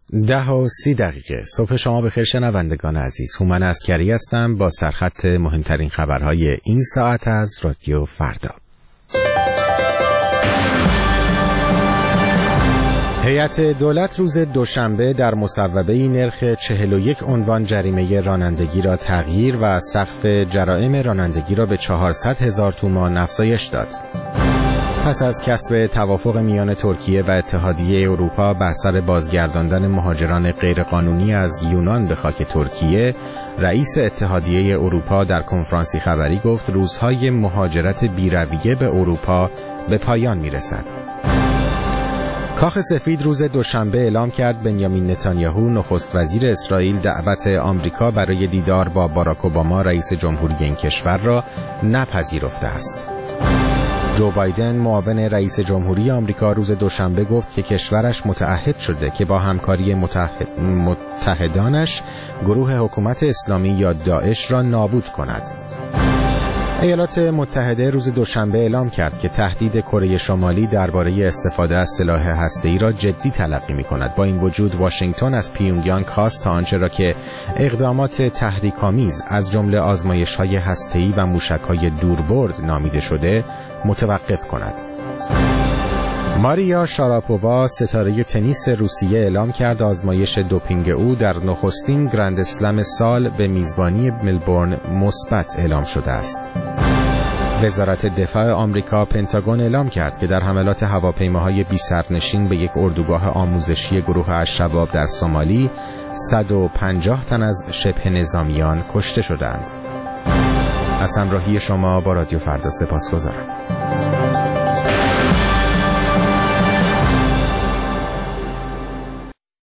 10:30 صبح شما بخیر شنوندگان عزیز. هومن عسکری هستم با سرخط مهمترین خبرهای این ساعت از رادیو فردا. هیئت دولت روز دوشنبه در مصوبه‌ای نرخ 41 عنوان جریمه رانندگی را تغییر و سقف جرائم رانندگی را به 400,000 تومان افزایش داد. پس از کسب توافق میان ترکیه و اتحادیه اروپا بر سر بازگرداندن مهاجران غیرقانونی از یونان به خاک ترکیه، رئیس اتحادیه اروپا در کنفرانسی خبری گفت روزهای مهاجرت بی‌رویه به اروپا به پایان میرسد. کاخ سفید روز دوشنبه اعلام کرد بنیامین نتانیاهو نخست وزیر اسرائیل دعوت آمریکا برای دیدار با باراک اوباما رئیس جمهوری این کشور را نپذیرفته است. جو بایدن معاون رئیس جمهوری آمریکا روز دوشنبه گفت که کشورش متعهد شده که با همکاری متحدانش گروه حکومت اسلامی یا داعش را نابود کند. ایالات متحده روز دوشنبه اعلام کرد که تهدید کره شمالی درباره استفاده از سلاح هسته‌ای را جدی تلقی می‌کند. با این وجود واشنگتن از پیونگیانگ خواست تا آنچه را که اقدامات تحریک‌آمیز از جمله آزمایش‌های هسته‌ای و موشک‌های دوربرد نامیده شده متوقف کند. ماریا شاراپووا ستاره تنیس روسیه اعلام کرد آزمایش دوپینگ او در نخستین گرند اسلم سال به میزبانی ملبورن مثبت اعلام شده است. وزارت دفاع آمریکا پنتاگون اعلام کرد که در حملات هواپیماهای بی سرنشین به یک اردوگاه آموزشی گروه الشباب در سومالی 150 تن از شبه نظامیان کشته شدند. از همراهی شما با رادیو فردا سپاسگزارم.